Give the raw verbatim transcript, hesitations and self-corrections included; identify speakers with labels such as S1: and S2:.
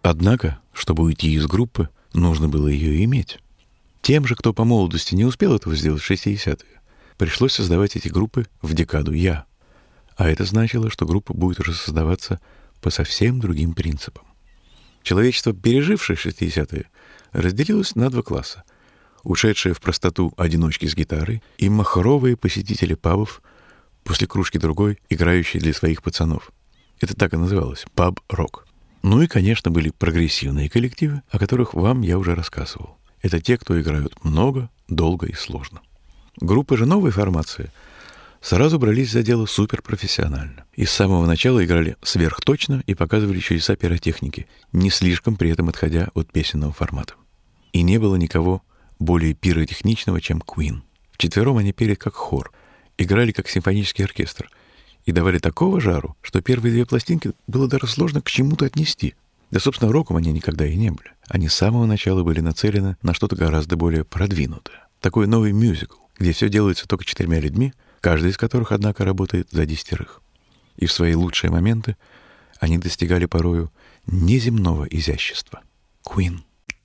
S1: Однако, чтобы уйти из группы, нужно было ее иметь. Тем же, кто по молодости не успел этого сделать в шестидесятые, пришлось создавать эти группы в декаду «Я». А это значило, что группа будет уже создаваться по совсем другим принципам. Человечество, пережившее шестидесятые, разделилось на два класса. Ушедшие в простоту одиночки с гитарой и махровые посетители пабов, после кружки другой, играющие для своих пацанов. Это так и называлось — паб-рок. Ну и, конечно, были прогрессивные коллективы, о которых вам я уже рассказывал. Это те, кто играют много, долго и сложно. Группы же новой формации сразу брались за дело суперпрофессионально. И с самого начала играли сверхточно и показывали чудеса пиротехники, не слишком при этом отходя от песенного формата. И не было никого более пиротехничного, чем Queen. Вчетвером они пели как хор, играли как симфонический оркестр и давали такого жару, что первые две пластинки было даже сложно к чему-то отнести. Да, собственно, роком они никогда и не были. Они с самого начала были нацелены на что-то гораздо более продвинутое. Такой новый мюзикл, где все делается только четырьмя людьми, каждый из которых, однако, работает за десятерых. И в свои лучшие моменты они достигали порою неземного изящества. Queen.